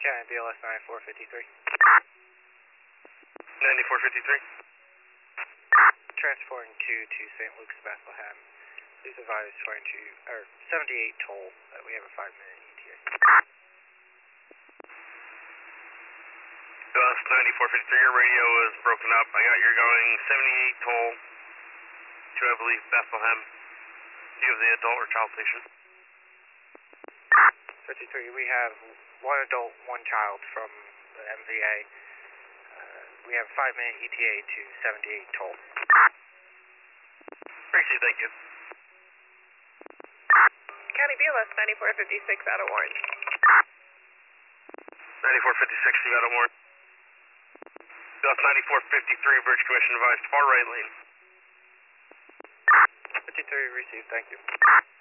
County BLS 9453. 9453. Transporting to St. Luke's, Bethlehem. Please advise 78 toll that we have a 5-minute ETA. BLS 9453, your radio is broken up. I got you're going 78 toll to, I believe, Bethlehem. Do you have the adult or child patient? 53, we have one adult, one child from the MVA. We have a 5-minute ETA to 78 toll. Appreciate it, thank you. County BLS 9456 out of Warren. 9456, you got a warrant. BLS 9453, Bridge Commission advised far right lane. 53 received, thank you.